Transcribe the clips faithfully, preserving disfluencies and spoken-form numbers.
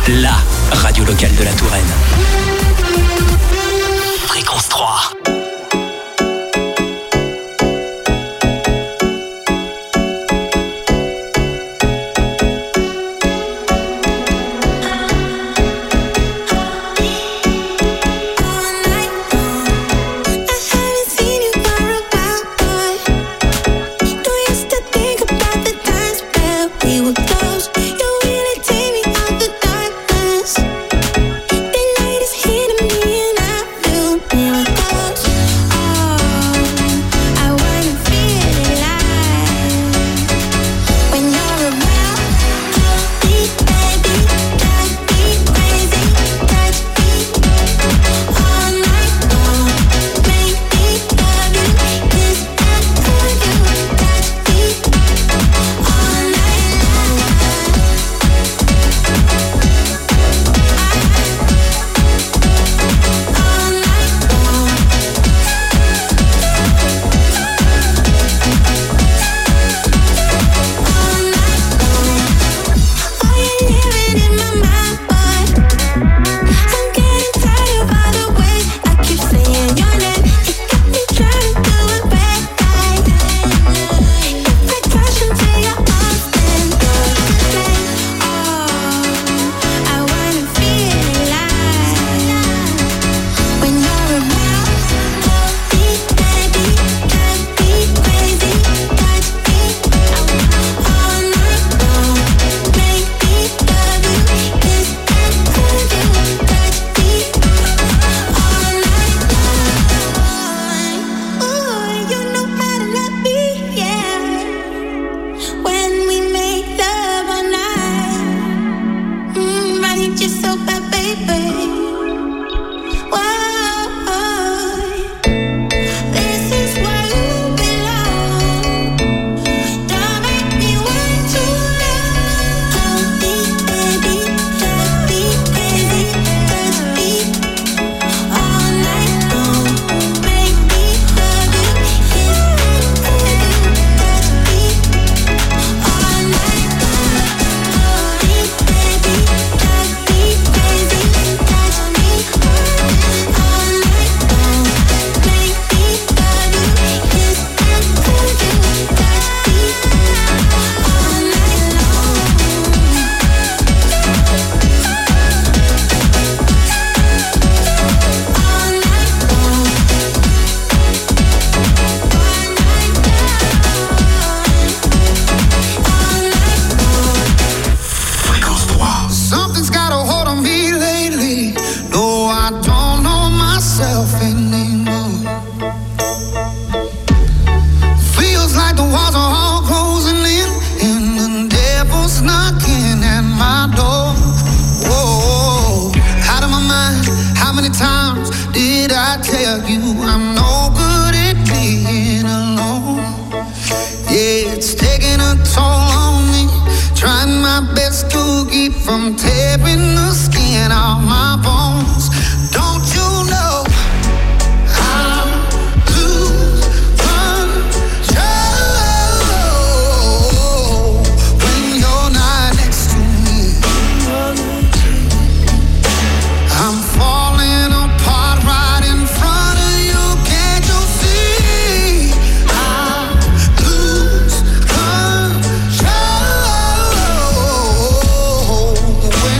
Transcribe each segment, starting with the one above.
la radio locale de la Touraine. Fréquence trois. Oh,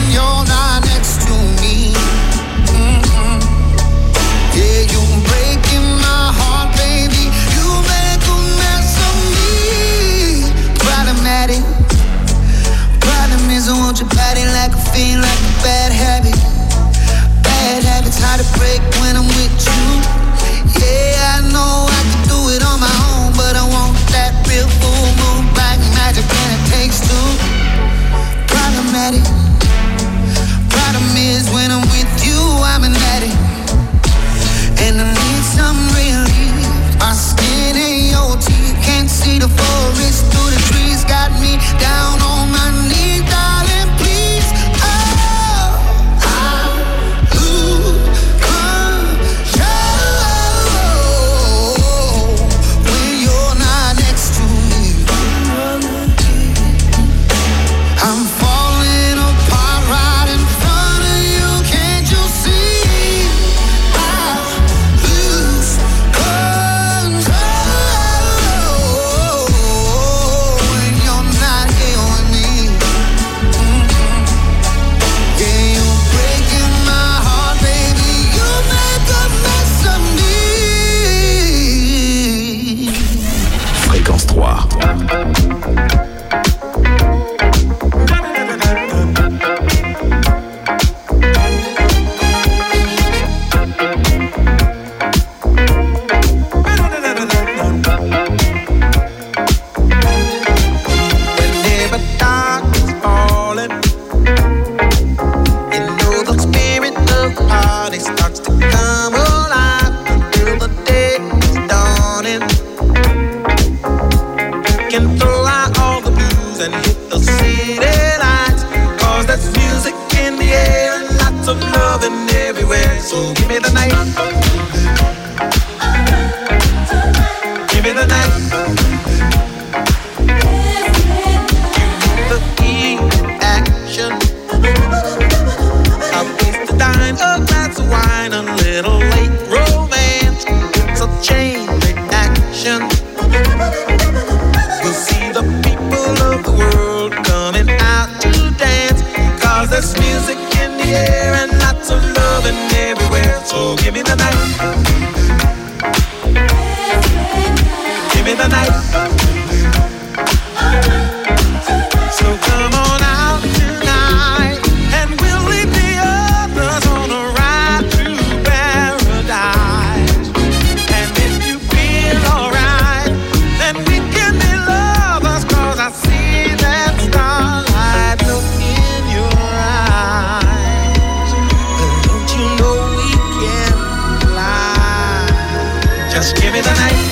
Just give me the night.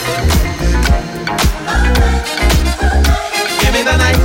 Give me the night.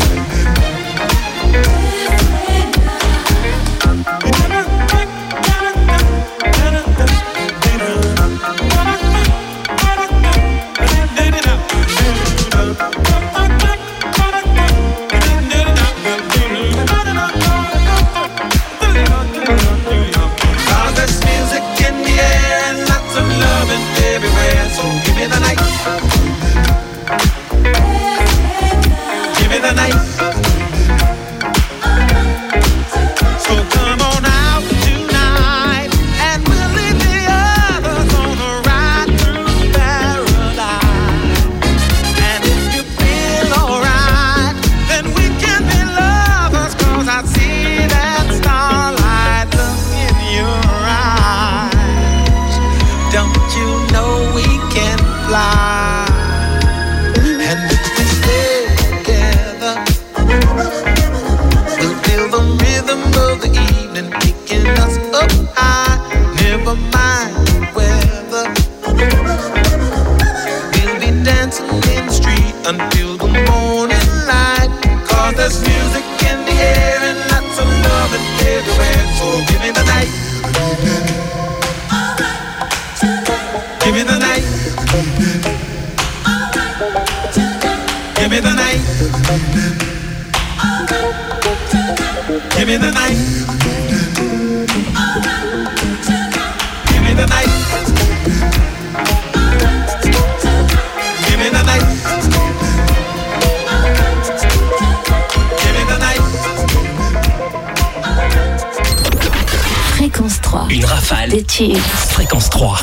Une rafale de tubes. Fréquence trois.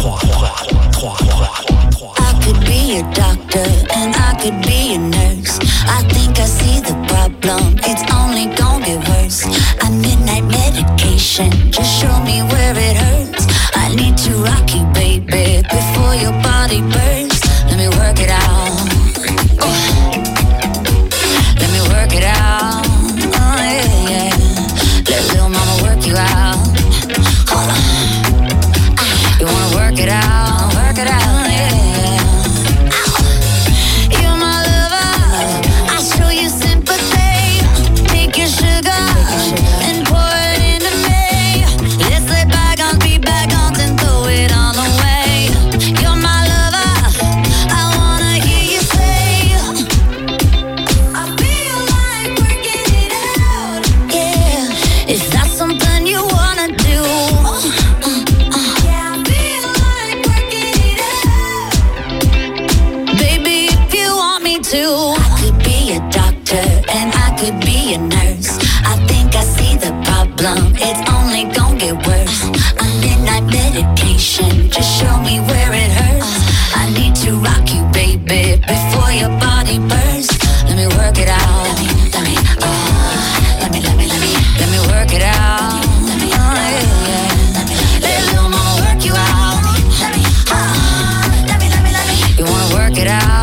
I could be a doctor and I could be a nurse. I think I see the problem, it's only gonna get worse. I midnight medication, just show me where it hurts. I need to rock you, baby, before your body bursts. Let me work it out. Oh. Let me work it out. Oh yeah, yeah. Let little mama work you out. Hold on. You wanna work it out, work it out, yeah. You're my lover, I'll show you sympathy. Take your sugar and pour it into me. Let's let bygones be bygones and throw it all away. You're my lover, I wanna hear you say, I feel like working it out. Yeah, is that something you wanna do? I could be a doctor and I could be a nurse. I think I see the problem, it's only gonna get worse. A midnight medication, just show me where it hurts. I need to rock you, baby, before your body bursts. Let me work it out. Let me, let me, oh, let me, let me, let me, let me work it out. Let me, oh, yeah, yeah. Let little mama work you out. Let me, oh, let me, let me, let me. You wanna work it out?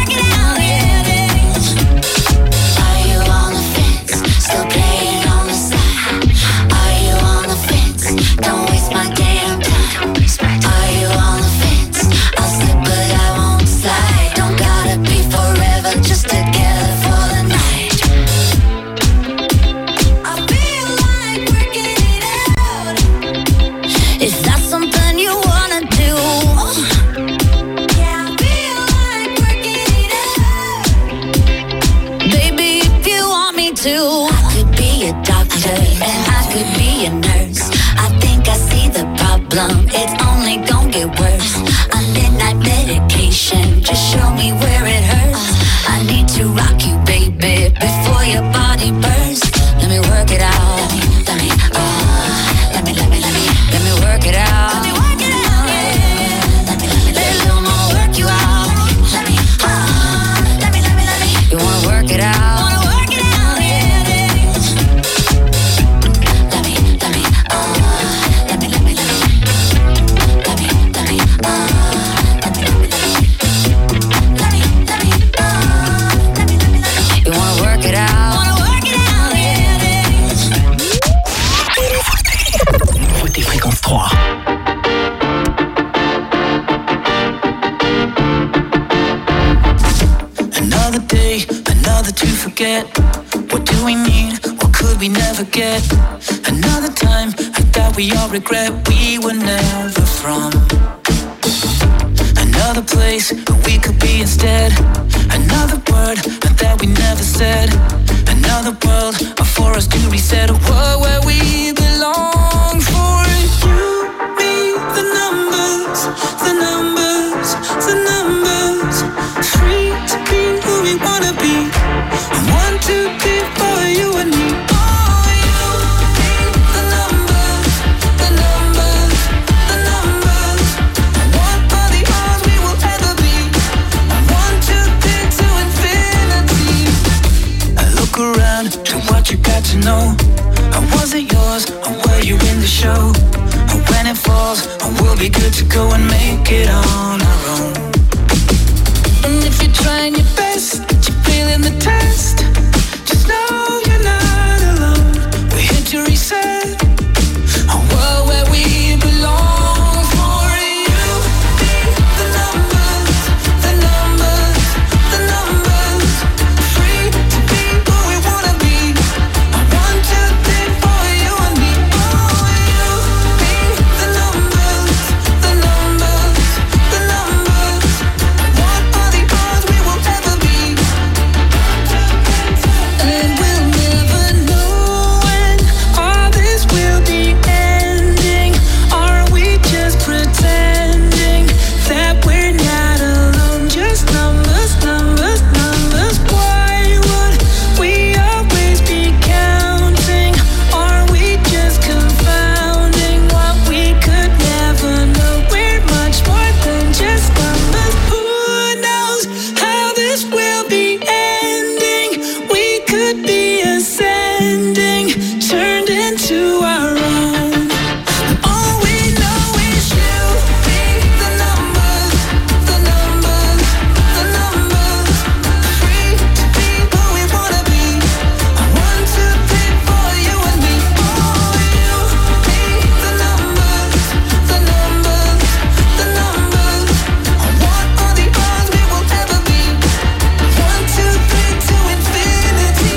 It's only gonna get worse. A midnight medication, just show me where it hurts. I need to rock you, baby, before your body bursts. Let me work it out. Let me, let me, oh, let me, let me, let me, let me work it out. Let me work it out, yeah. Let me, let me, let little mama work you out. Let me, oh, let me, let me, let me. You wanna work it out? Wanna work it out, yeah. Let me, let me, oh, let me, let me, let me. to forget. What do we need? What could we never get? Another time that we all regret we were never from. Another place we could be instead. Another word that we never said. Another world for us to reset. A world where we belong. For you, me, the numbers, the numbers, the numbers. Free to be who we wanna be. One, two, three, for you and me. Oh, you, me, the numbers, the numbers, the numbers. What are the odds we will ever be? One, two, three, to infinity. I look around to what you got to know. Or was it yours, or were you in the show? Or when it falls, or we'll be good to go and make it on our own. And if you're trying your best, you're failing the test, just know you're not alone. We're here to reset a world where we belong. For you, me, the numbers, the numbers, the numbers. Free to be who we wanna be. One, two, three, for you and me. Oh, you, me, the numbers, the numbers, the numbers. What are the odds we will ever be? And we'll never know when all this will be ending. Are we just pretending that we're not alone? Just numbers, numbers, numbers. Why would we always be counting? Are we just confounding what we could never know? We're much more than just numbers. Who knows how this will be ending? We could be ascending, turned into our own. All we know is you, me, the numbers, the numbers, the numbers. Free to be who we wanna be. One, two, three, for you and me. Oh, you, me, the numbers, the numbers, the numbers. What are the odds we will ever be? One, two, three, to infinity.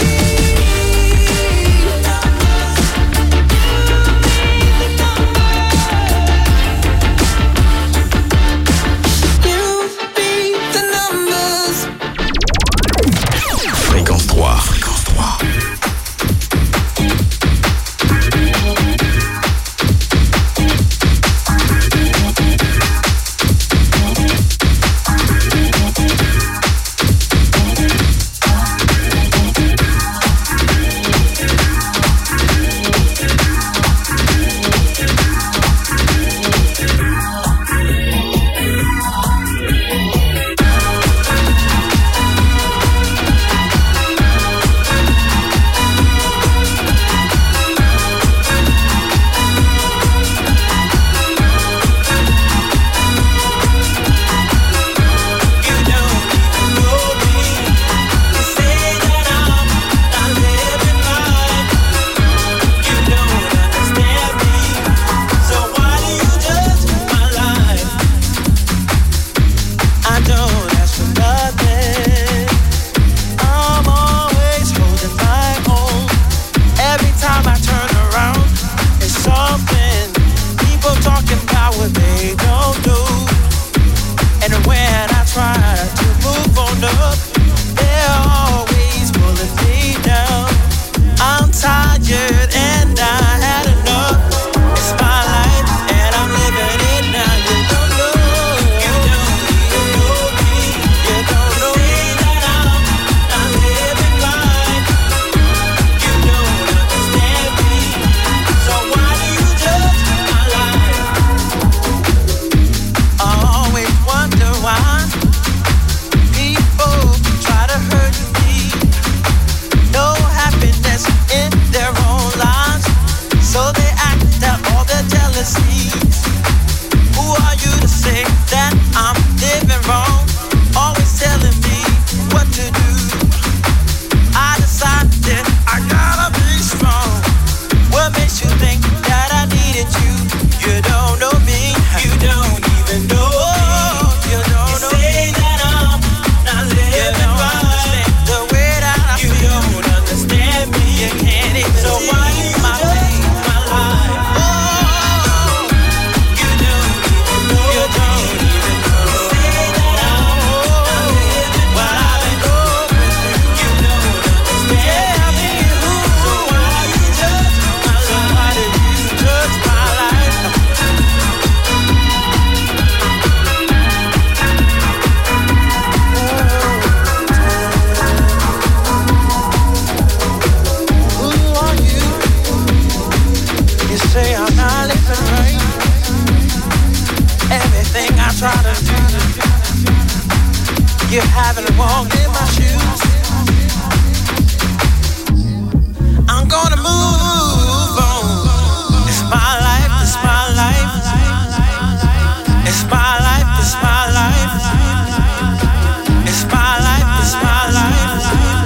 You, me, the numbers. Fréquence trois. Fréquence trois. you haven't walked in my shoes. I'm gonna move on. It's my life, it's my life. It's my life, it's my life. It's my life, it's my life.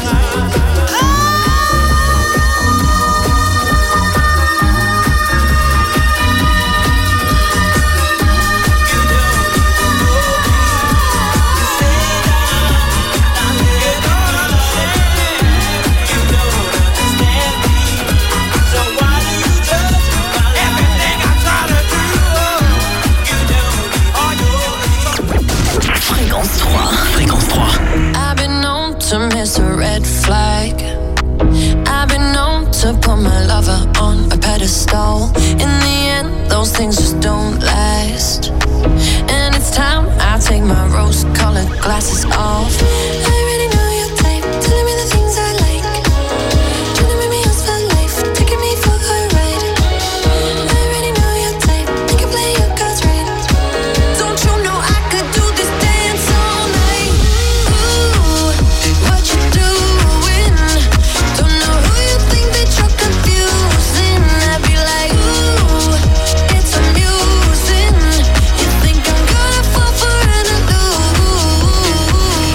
To miss a red flag. I've been known to put my lover on a pedestal. In the end, those things just don't last. And it's time I take my rose-colored glasses off. I already know your type, telling me the things I like. Trying to make me yours for life, taking me for a ride. I already know your type, you can play your cards right. Don't you know I could do this dance all night? Ooh, what you doing? Don't know who you think that you're confusing. I'd be like, ooh, it's amusing. You think I'm gonna fall for an illusion?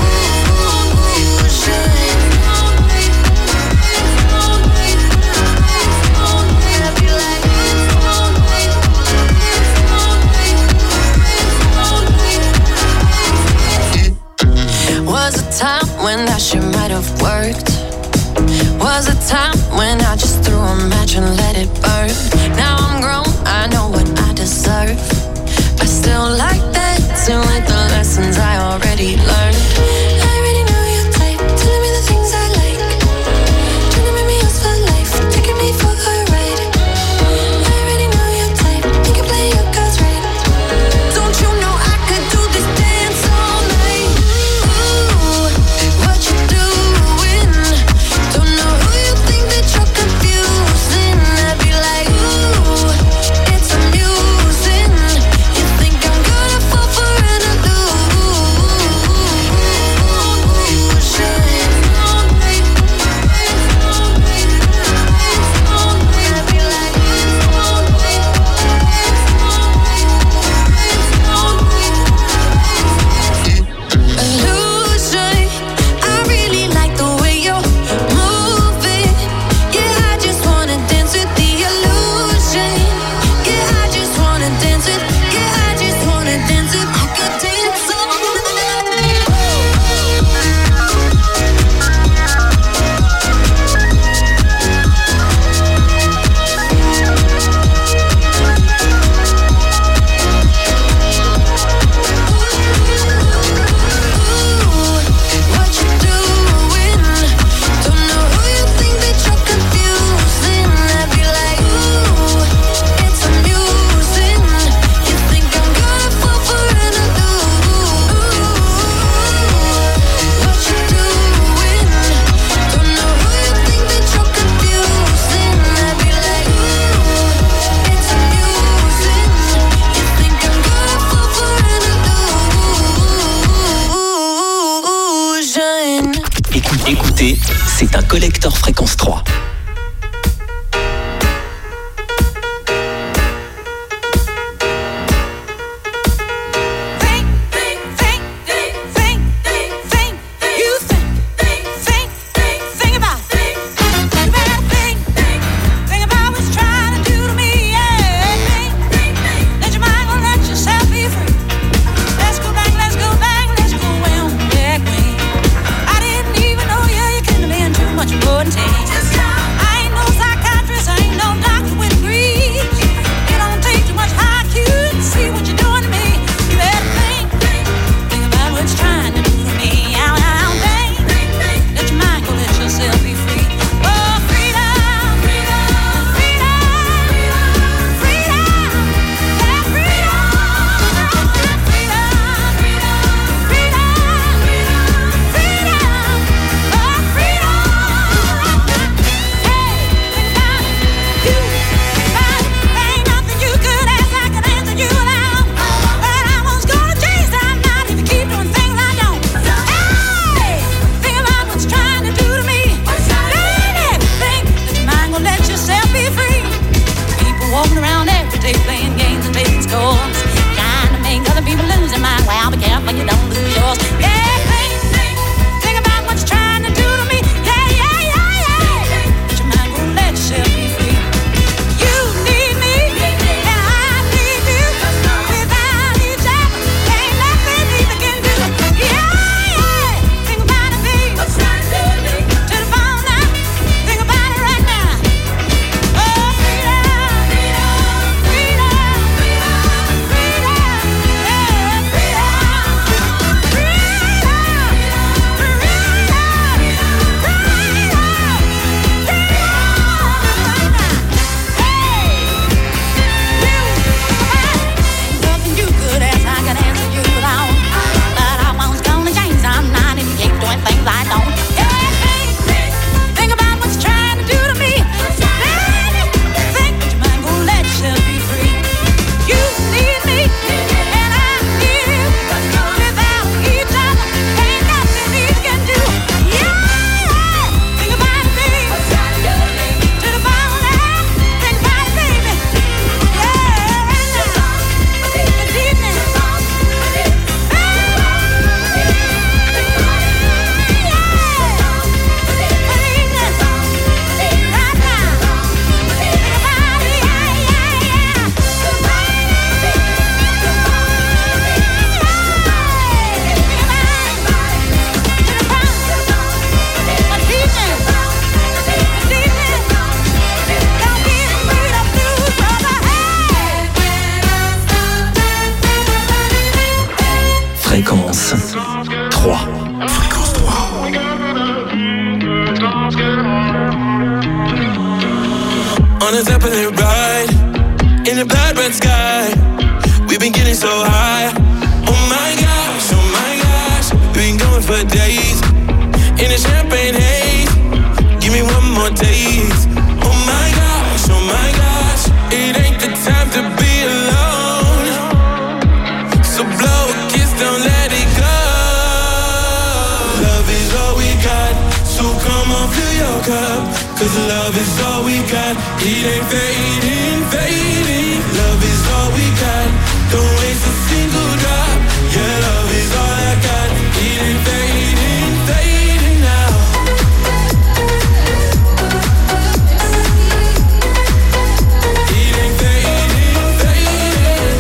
I'd be like, was a time when that shit might have worked. Was a time when I just threw a match and let it burn. Now I'm grown, I know what I deserve. I still like dancing with the lessons I already learned. I already know your type, telling me the things I like. Trying to make me yours for life, taking me for a ride. I already know your type, you can play your cards right. Don't you know I could do this dance all night? Ooh, what you doing? Don't know who you think that you're confusing. I'd be like, ooh, it's amusing. You think I'm gonna fall for an illusion. I really like the way you're moving. Yeah, I just wanna dance with the illusion. Yeah, I just wanna dance with. Yeah, I just wanna dance with. I could dance all night. What you doing? Don't know who you think that you're confusing. I'd be like, ooh, it's amusing. You think I'm gonna fall for an illusion? What you doing? Don't know who you think that you're confusing. I'd be like, ooh, it's amusing. You think I'm gonna fall for an illusion? Écoutez, c'est un collector fréquence trois. Think, think, think, think, think, think, think. You think, think, think, think, think about it. You better think, think, think about what it's trying to do to me. Yeah, think, think, think. Let your mind go, let yourself be free. Let's go back, let's go back, let's go way on back way. I didn't even know you, you couldn't have been too much more than just trois. Fréquence trois. On a Zeppelin ride, in the blood red sky. We've been getting so high. Oh my gosh, oh my gosh. We've been going for days, in a champagne haze. Give me one more taste. Oh my gosh, oh my gosh. It ain't the time to be alone. So blow a kiss, don't let it go. Love is all we got, so come on, fill your cup. Cause love is all we got. It ain't fading, fading. Love is all we got. Don't waste a single drop. Yeah, love is all I got. It ain't fading, fading now. It ain't fading, fading.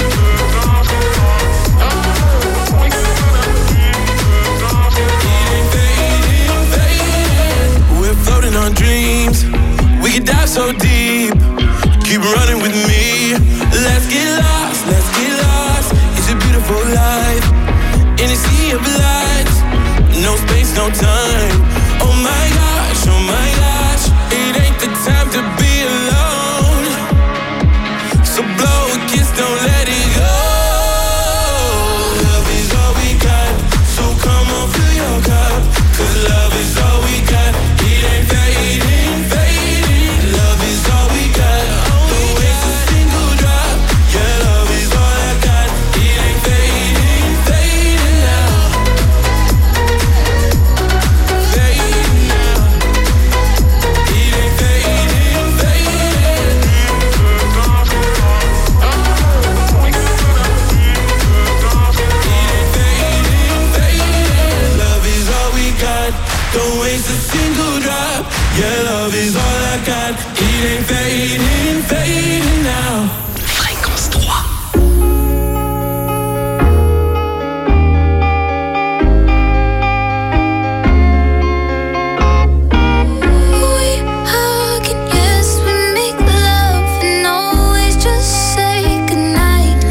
It ain't fading, fading. We're floating on dreams. We can dive so deep. Keep running with me. Let's get lost, let's get lost. It's a beautiful life in a sea of lights. No space, no time. Oh my gosh, oh my gosh. It ain't the time to be alone. So blow a kiss, don't let it go. Love is all we got, so come on, fill your cup. Cause love is all we got. It ain't fading, fading. Love is all we got. Don't waste a single drop. Yeah, love is all I got. It ain't fading, fading now. Fading now. It ain't fading, fading. It ain't fading, fading. Love is all we got. Don't waste a single drop. Yeah, love is all I got. It ain't fading, fading now. Fréquence trois. We hug and yes, we make love and always just say goodnight.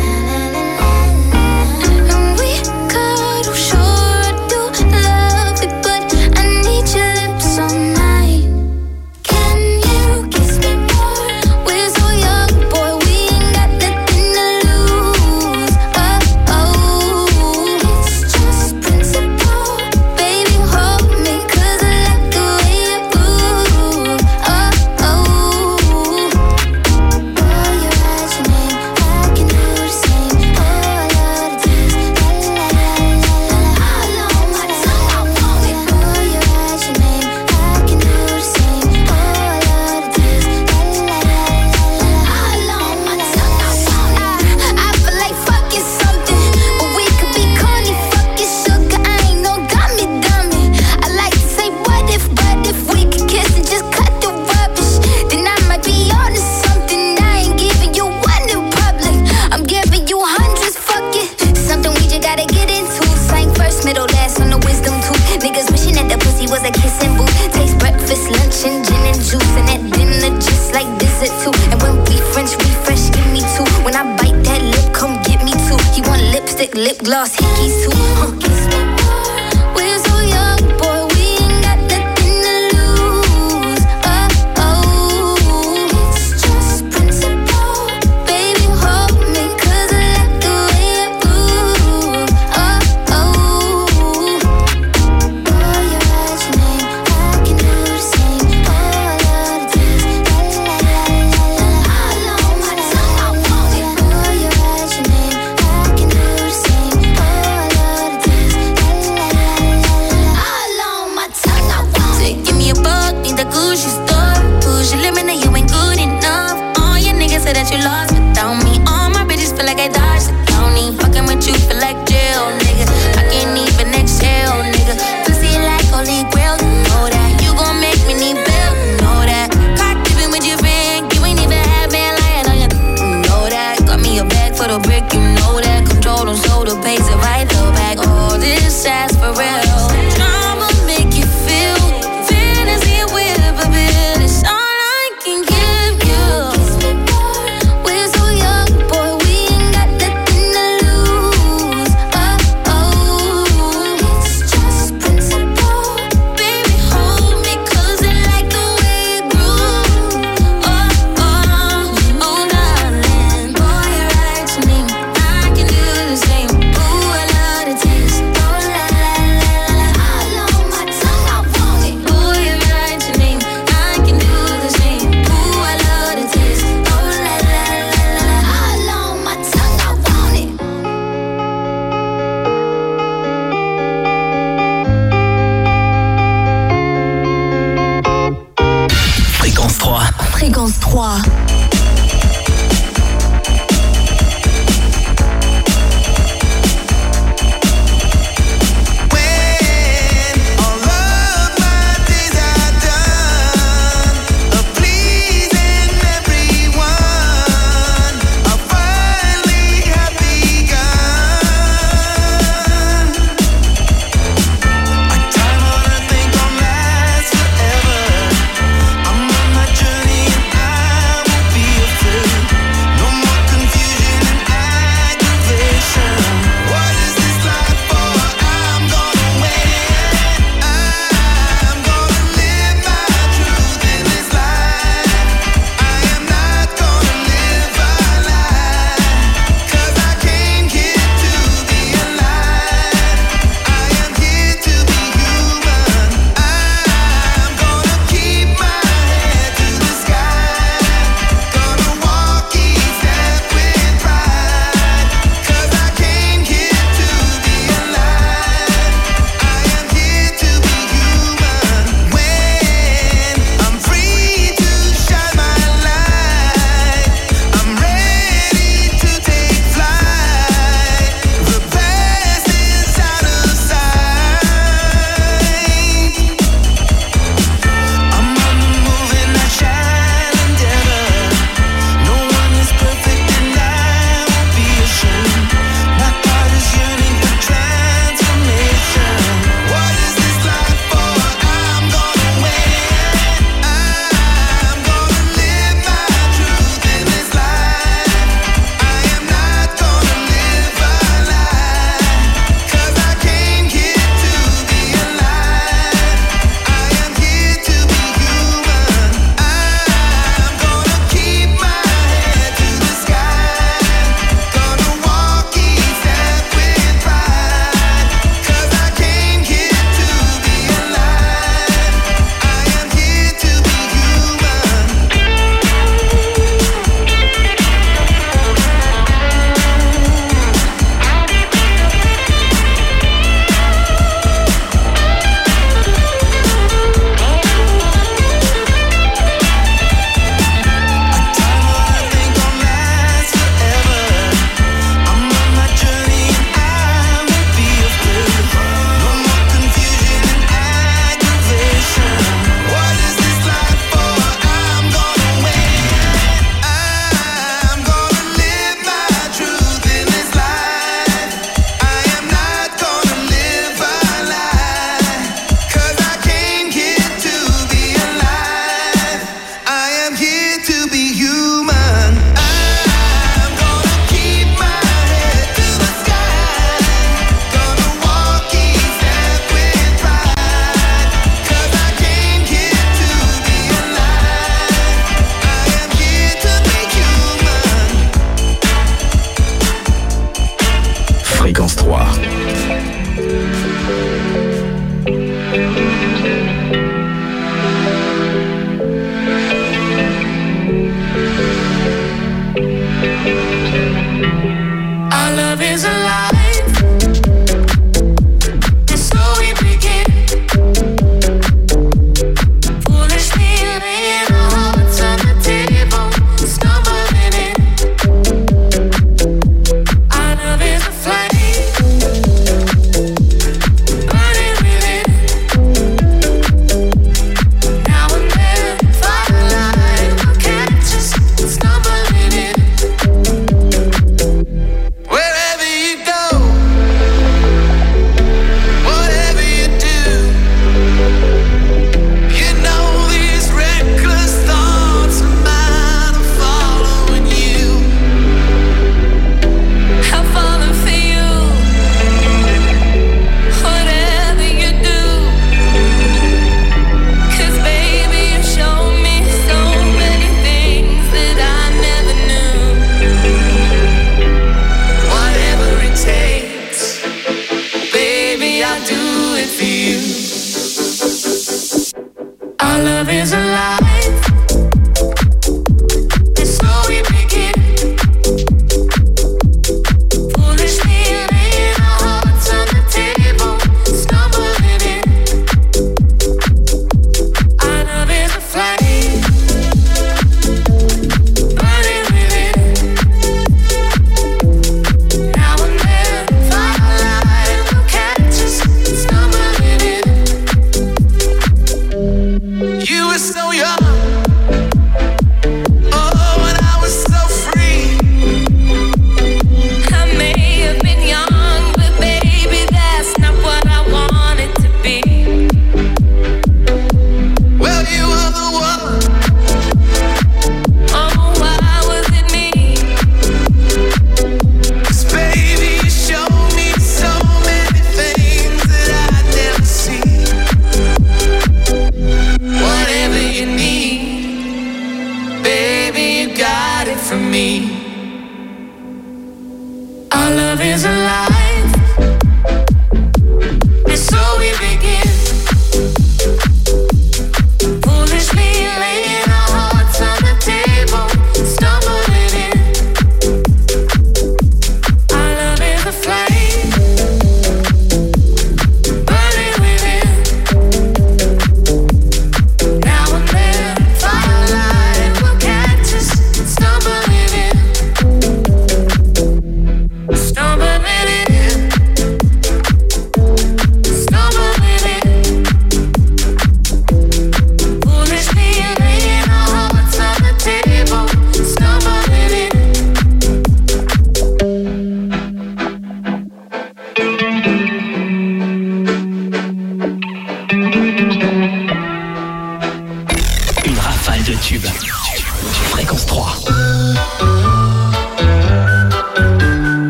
And we cuddle, sure I do love it, but I need your lips all night. Can you kiss me more? We're so young, boy, we ain't got nothing to lose. Oh oh, it's just principle. Baby, hold me 'cause I like the way you move. Oh oh, boy, your eyes, your name, I can do the same. Oh, I love the taste. La la la la la. All on my tongue, I want it. Boy, your eyes, your name, I can do the same. Oh, I love the taste. La la la la la. All on my tongue, I want it. I feel like fucking something, but we could be corny, fucking sugar. I ain't no dummy, dummy. I like to say what if, but if we could kiss and just cut the rubbish, then I might be on to something. I ain't giving you one in public, I'm giving you hundreds, fuck it. Something we just gotta get into. Sang first, middle, last on the wisdom tooth. Niggas wishing that the pussy was a kissing booth. Taste breakfast, lunch, and gin and juice, and at dinner just like dessert too. And when we French refresh, give me two. When I bite that lip, come get me two. He want lipstick, lip gloss, hickeys too. Huh. Kiss me more. We're so young, boy, we ain't got nothing to lose. Oh oh, it's just principle. Baby, hold me 'cause I like the way you move. Oh oh, boy, your eyes, your name, I can do the same. Oh, I love the taste. La la la la la. All on my tongue, I want it. Boy, your eyes, your name, I can do the same. Oh, I love the taste. La la la la la. All on my tongue, I want it. Give me a buck, need the Gucci store. Push your limit, now you ain't good enough. All your niggas say that you lost without me. All my bitches feel like I dodged the county. Fucking with you feel like jail, nigga. I can't even exhale, nigga. Pussy like holy grail, you know that. You gon' make me need bail, you know that. Caught dipping with your friend, you ain't even had been lying on your, you know that. Got me a bag for the brick, you know that. Control on shoulder, pays it right the back. All this ass for real. Drama make you feel fantasy with a bill. It's all I can give you. Kiss me more. We're so young, boy, we ain't got nothing to lose. Oh oh. Fréquence trois.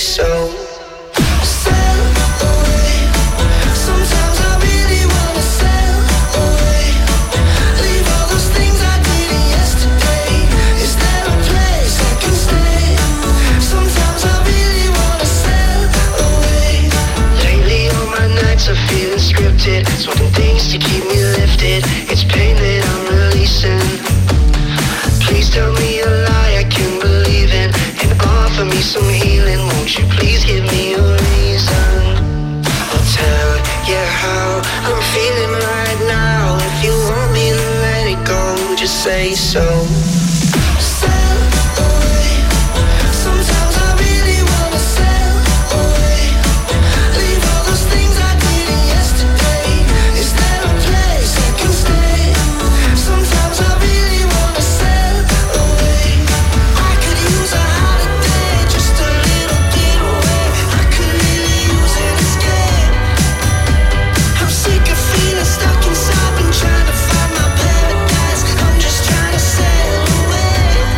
so. Sail away. Sometimes I really wanna sail away. Leave all those things I did yesterday. Is there a place I can stay? Sometimes I really wanna sail away. Lately all my nights are feeling scripted, swapping things to keep me lifted. It's pain that I'm releasing. Please tell me a lie I can believe in, and offer me some healing. Won't you please give me a reason? I'll tell you how I'm feeling right now. If you want me to let it go, just say so. Sail away. Sometimes I really wanna sail away. Leave all those things I did yesterday. Is there a place I can stay? Sometimes I really wanna sail away. I could use a holiday, just a little getaway. I could really use an escape. I'm sick of feeling stuck inside, been trying to find my paradise. I'm just trying to sail away.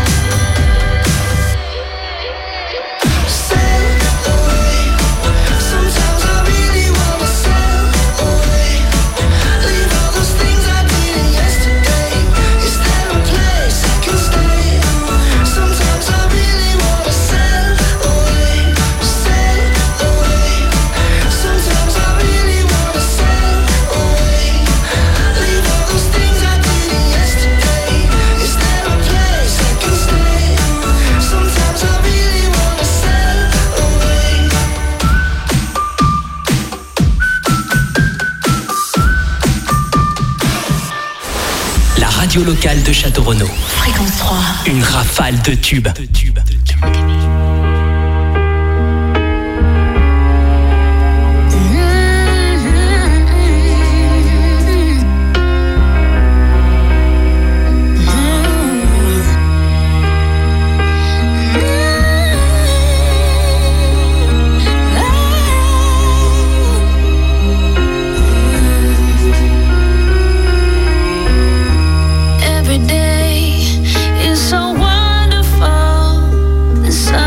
Sail away. Sometimes I really wanna sail away. Leave all those things I did yesterday. Is there a place I can stay? Sometimes I really wanna sail away. Sail away. Sometimes I really wanna sail away. Leave all those things I did yesterday. Is there a place I can stay? Sometimes I really wanna sail away. La radio locale de Châteaurenaud. Fréquence trois. Une rafale de tubes. De tubes. Every day is so wonderful. The sun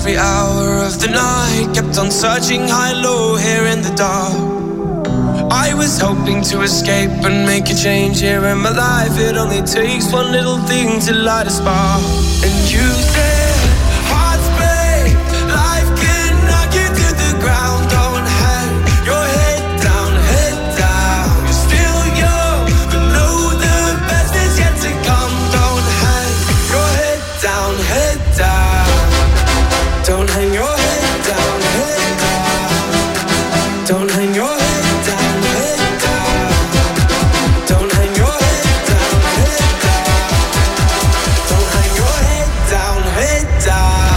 every hour of the night. Kept on searching high, low, here in the dark. I was hoping to escape and make a change here in my life. It only takes one little thing to light a spark. And you said, hearts break, life can knock you to the ground. Don't hang your head down, head down. You're still young, but know the best is yet to come. Don't hang your head down, head down. Don't hang your head down, head down. Don't hang your head down, head down. Don't hang your head down, head down. Don't hang your head down, head down.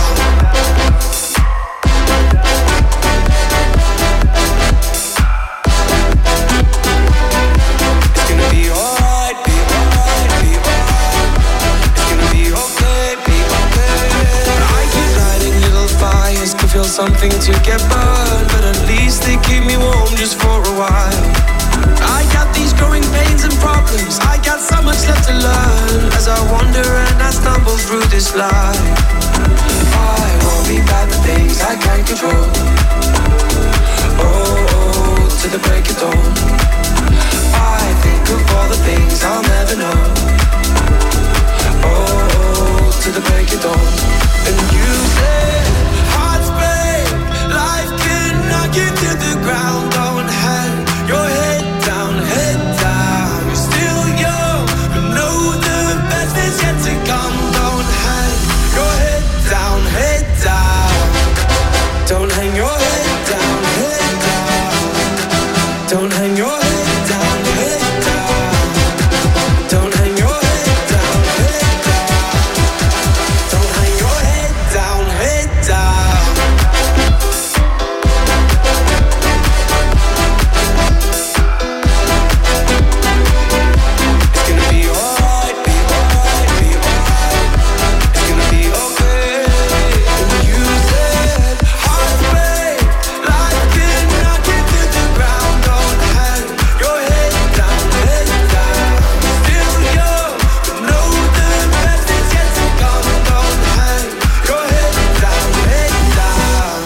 It's gonna be alright, be alright, be alright. It's gonna be okay, be okay. I keep lighting little fires, can feel something to get burned, but at least they keep me warm just for a while. I got these growing pains and problems, I got so much left to learn. As I wander and I stumble through this life, I won't be bad the things I can't control. Oh, oh, to the break of dawn. I think of all the things I'll never know. Oh, oh, to the break of dawn. And you said, hearts break, life can knock you to the ground. Don't hang your head down, head down. You're still young, but know the best is yet to come. Don't hang your head down, head down. Don't hang your head down, head down. Don't hang your head down, head down. Don't hang your head down, head down. Don't hang your head down, head down. It's gonna be alright, be alright, be alright. It's gonna be okay. And you said, hearts break, life can knock you to the ground. Don't hang your head down, head down. Still young, but know the best is yet to come. Don't hang your head down, head down.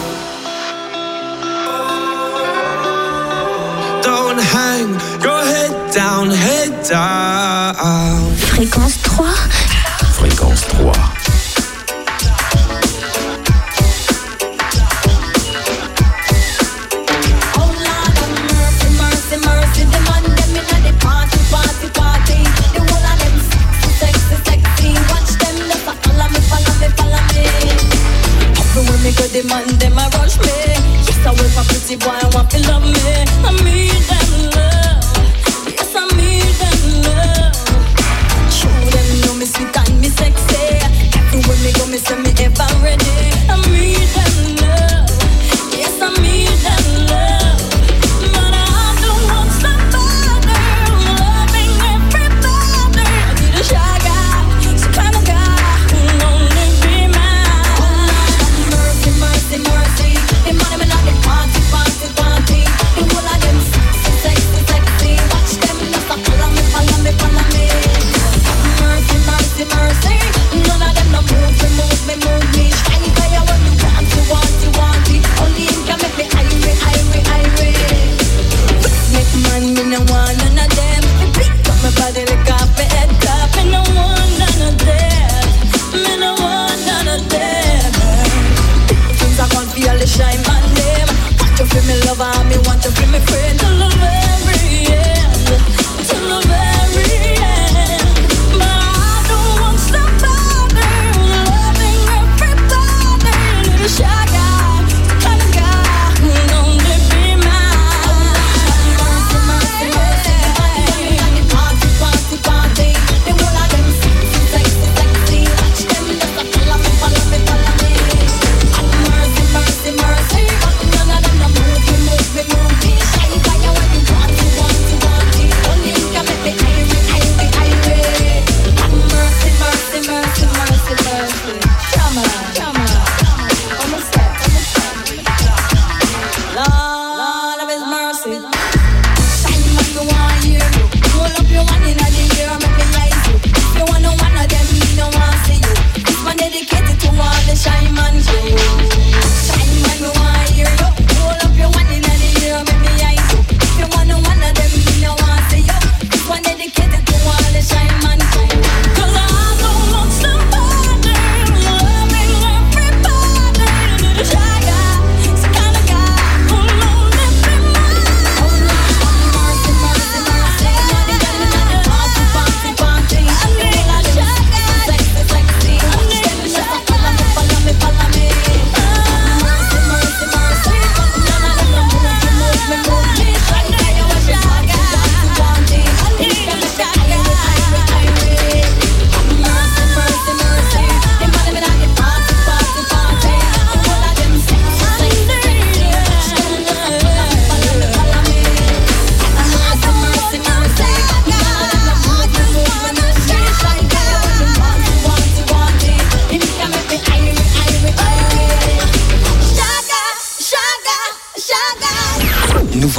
Don't hang your head down, head down. Fréquence trois. Fréquence trois. Oh Lord have mercy, mercy, mercy. The man them inna the party, party, party. The whole of them sexy, sexy. Watch them just a follow me, follow me, follow me. Everywhere me go, the man them a rush me. Yes, I wait for pretty boy, I want to love me. I need them love. Yes, I need them love. Show them know me sweet and me sexy. Everywhere me go, me say me ever ready.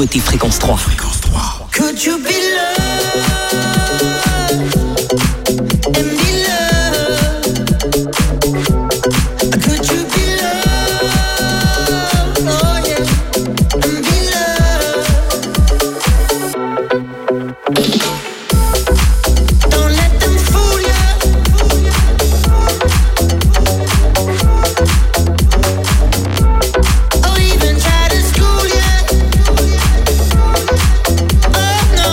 nouveauté Fréquence trois. Fréquence trois. Could you be loved and be loved? Could you be loved, oh yeah, and be loved? Don't let them fool you. Or even try to school you. Oh no.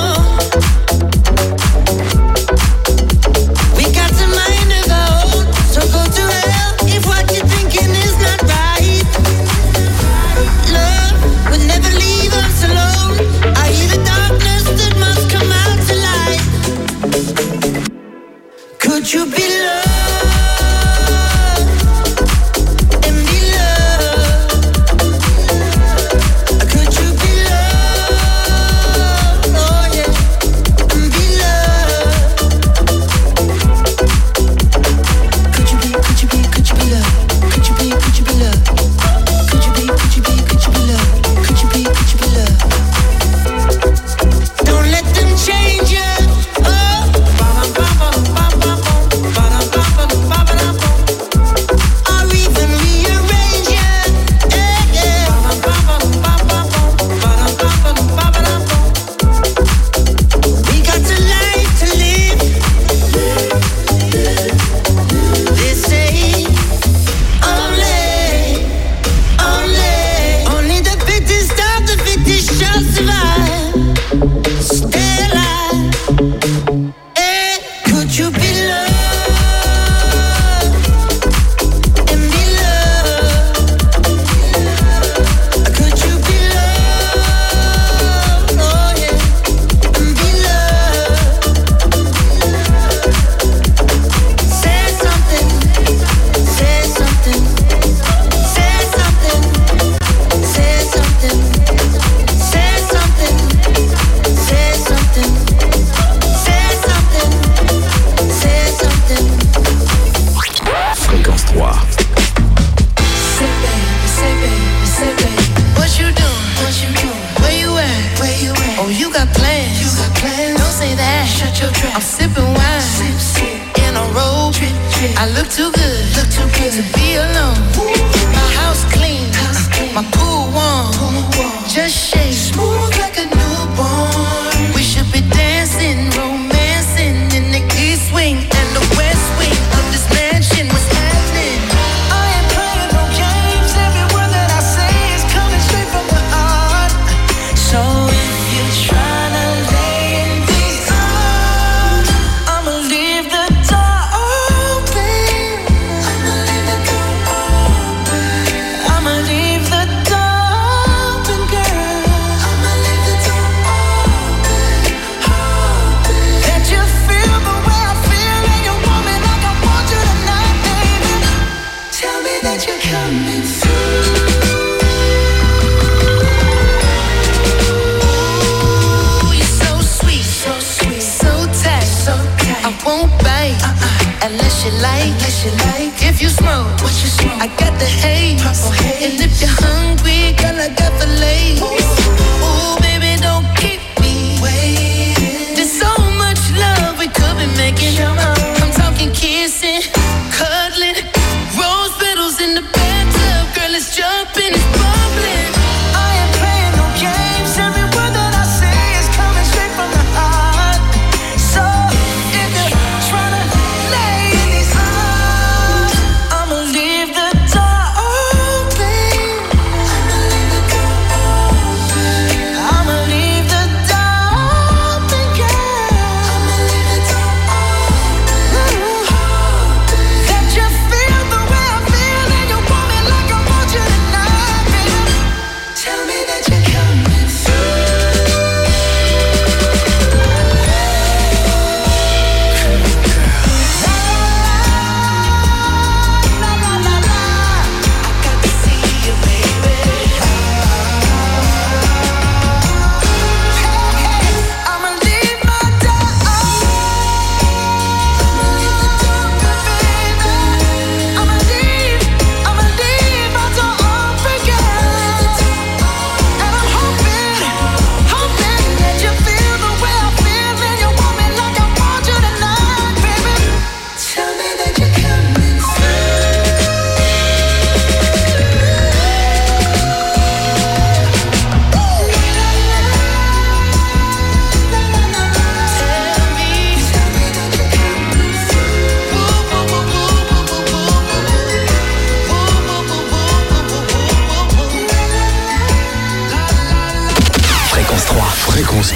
We got to mind of our own, so go to hell if what you're thinking is not right. Love would never leave us alone. I hear the darkness that must come out to light. Could you be loved and be loved? Could you be loved, oh yeah, and be loved? Could you be, could you be, could you be loved? Could you be, could you be loved? Could you be, could you be, could you be loved? Could you be, could you be loved? Don't let them change you. Oh. Or even rearrange you. Yeah, yeah. We got a life to live. They say only, only, only the fittest of the fittest shall survive. Stay alive. Eh, could you be loved and be loved? Could you be loved, oh yeah, and be loved? Say something, say something, say something, say something, say something, say something, say something, say something. Fréquence trois. Say baby, say baby, say baby. What you doing? What you doing? Where you at? Where you at? Oh, you got plans. You got plans. Don't say that. Shut your trap. I'm sipping wine. Sip, sip. In a robe. Trip, trip. I look too good. Look too good to be alone. My house clean. House clean. My pool warm. Pool warm. Just shake. Smooth like a newborn. We should be dancing, romancing in the east wing and the west wing of this mansion. What's happening? I ain't playing no games. Every word that I say is coming straight from the heart. So if you're trying to lay in these arms, I'ma leave the door open. I'ma leave the door open. I'ma leave the door open, girl. I'ma leave the door open, open. Let you feel the way I feel, and you want me like I want you tonight, baby. Tell me that you're coming through. Ooh, you're so sweet, so sweet, so tight, so tight. I won't bite uh-uh. unless you like, unless you like. If you smoke, what you smoke? I got the haze. Purple haze. And if you're hungry, girl, I got the lace. Ooh, baby, don't keep me waiting. There's so much love we could be making. I'm talking kissing, cuddling, rose petals in the bathtub. Girl, it's jumping, it's bubbling. I ain't playing no games. Every word that I say is coming straight from the heart. So if you're trying to lay in these arms, I'ma leave the door open. I'ma leave the door open. I'ma leave the door open, girl. I'ma leave the door open.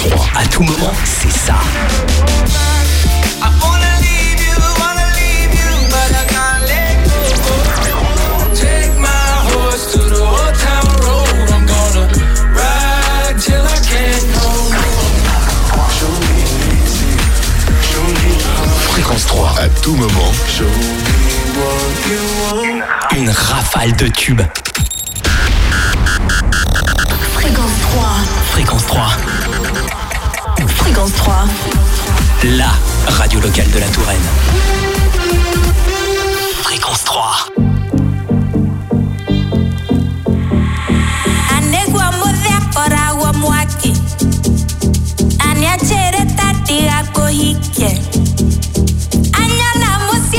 trois, à tout moment, c'est ça. I wanna leave you, wanna leave you, but I can't let go. Take my horse to the old town road. I'm gonna ride till I can't no more. Show me easy, show me how. Fréquence trois, À tout moment, Show me what you want. une rafale de tubes. Fréquence trois. Fréquence trois, Fréquence trois. la radio locale de la Touraine.